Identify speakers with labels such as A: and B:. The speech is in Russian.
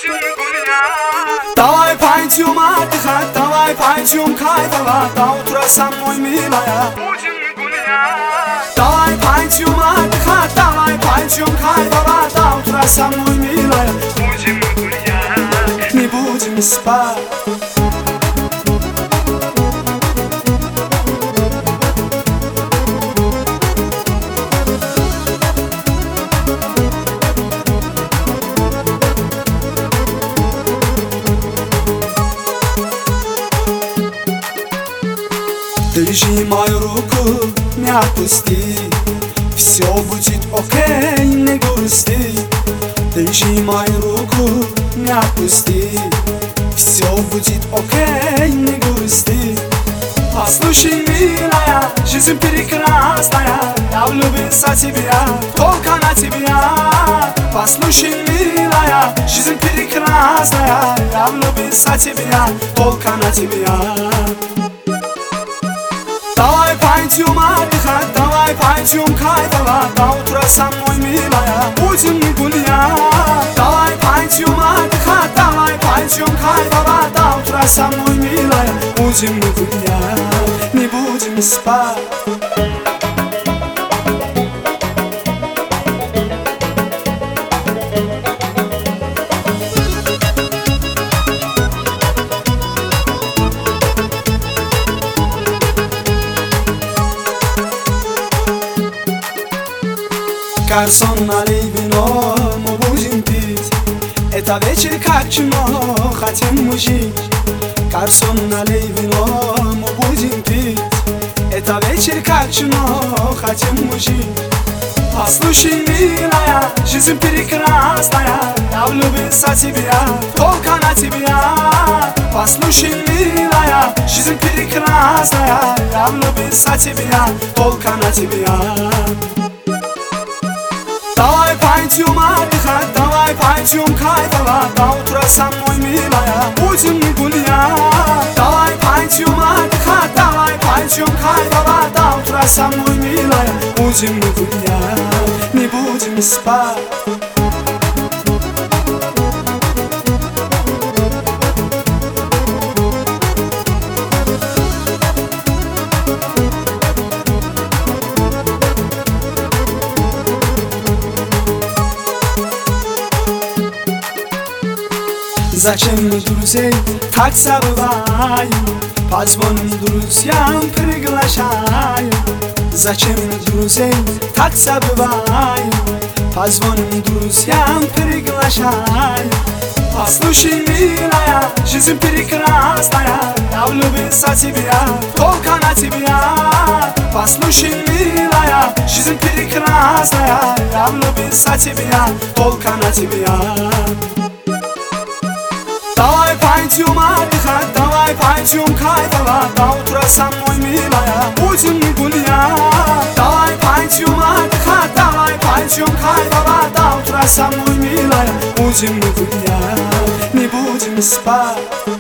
A: Давай пойдем отдыхать, давай пойдем кайфовать, до утра со мной, милая. Давай пойдем отдыхать, давай пойдем кайфовать, до утра со мной, милая. Не будем спать. Держи мою руку, не отпусти, все будет окей, не грусти. Держи мою руку, не отпусти, все будет окей, не грусти. Послушай, милая, жизнь прекрасная, я влюбился в тебя, только на тебя. Послушай, милая, жизнь прекрасная, я влюбился в тебя, только на тебя. Давай пойдем отдыхать, давай пойдем кайфовать, до утра со мной, милая, будем гулять. Давай пойдем отдыхать, давай пойдем кайфовать, до утра со мной, милая, будем гулять, не будем спать. Гарсон, налей вино, мы будем пить. Это вечер как кино, хотим мы жить. Гарсон, налей вино, мы будем пить. Это вечер как кино, хотим мы жить. Послушай, милая, жизнь прекрасная, я влюбился в тебя, только на тебя. Послушай, милая, жизнь прекрасная, я влюбился в тебя, только на тебя. Давай пойдем отдыхать, давай пойдем кайфовать, до утра со мной, милая, будем гулять. Давай пойдем отдыхать, давай пойдем кайфовать, до утра со мной, милая, будем гулять, не будем спать. Зачем мы друзей так забываем? Позвоним друзьям, приглашаем. Зачем мы друзей так забываем? Позвоним друзьям, приглашаем. Послушай, милая, жизнь прекрасная, я влюбился в тебя, только на тебя. Послушай, милая, жизнь прекрасная, я влюбился в тебя, только на тебя. Давай пойдем отдыхать, давай пойдем кайфовать, до утра со мной, милая, будем гулять. Давай пойдем отдыхать, давай пойдем кайфовать, до утра со мной, милая, будем гулять, не будем спать.